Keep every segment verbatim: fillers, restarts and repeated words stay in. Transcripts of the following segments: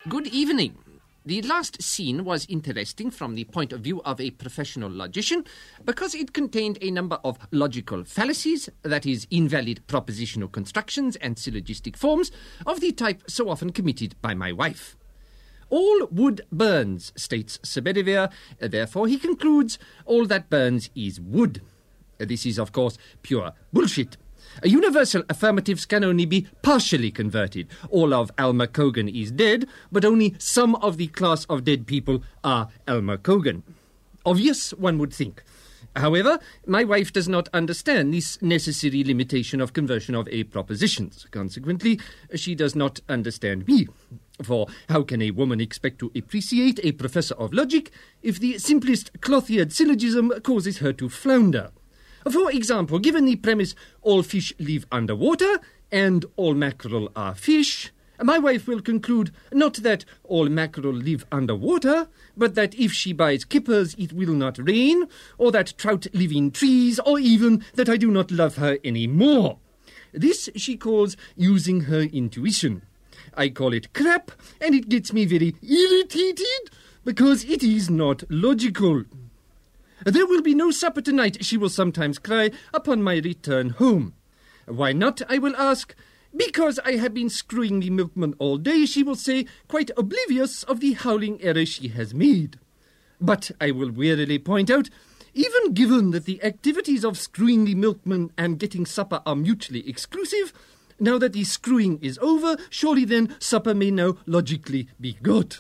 Good evening. The last scene was interesting from the point of view of a professional logician because it contained a number of logical fallacies, that is, invalid propositional constructions and syllogistic forms of the type so often committed by my wife. All wood burns, states Sir Bedivere, therefore he concludes all that burns is wood. This is, of course, pure bullshit. Universal affirmatives can only be partially converted. All of Alma Cogan is dead, but only some of the class of dead people are Alma Cogan. Obvious, one would think. However, my wife does not understand this necessary limitation of conversion of A propositions. Consequently, she does not understand me. For how can a woman expect to appreciate a professor of logic if the simplest cloth-eared syllogism causes her to flounder? For example, given the premise all fish live underwater and all mackerel are fish, my wife will conclude not that all mackerel live underwater, but that if she buys kippers it will not rain, or that trout live in trees, or even that I do not love her any more. This she calls using her intuition. I call it crap, and it gets me very irritated because it is not logical. There will be no supper tonight, she will sometimes cry, upon my return home. Why not, I will ask? Because I have been screwing the milkman all day, she will say, quite oblivious of the howling error she has made. But I will wearily point out, even given that the activities of screwing the milkman and getting supper are mutually exclusive, now that the screwing is over, surely then supper may now logically be got.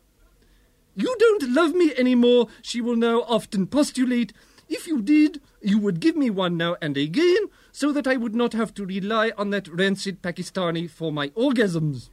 You don't love me anymore, she will now often postulate. If you did, you would give me one now and again, so that I would not have to rely on that rancid Pakistani for my orgasms.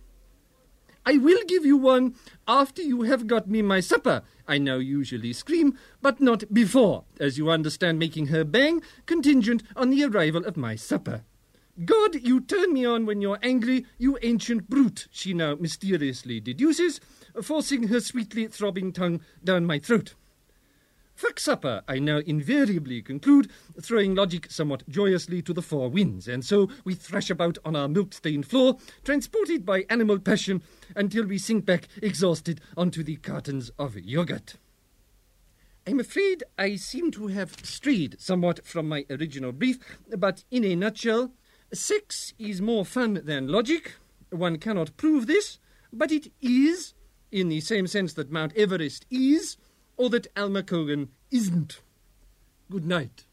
I will give you one after you have got me my supper, I now usually scream, but not before, as you understand making her bang contingent on the arrival of my supper. God, you turn me on when you're angry, you ancient brute, she now mysteriously deduces, forcing her sweetly throbbing tongue down my throat. Fuck supper, I now invariably conclude, throwing logic somewhat joyously to the four winds, and so we thrash about on our milk-stained floor, transported by animal passion, until we sink back exhausted onto the cartons of yogurt. I'm afraid I seem to have strayed somewhat from my original brief, but in a nutshell, sex is more fun than logic. One cannot prove this, but it is, in the same sense that Mount Everest is, or that Alma Cogan isn't. Good night.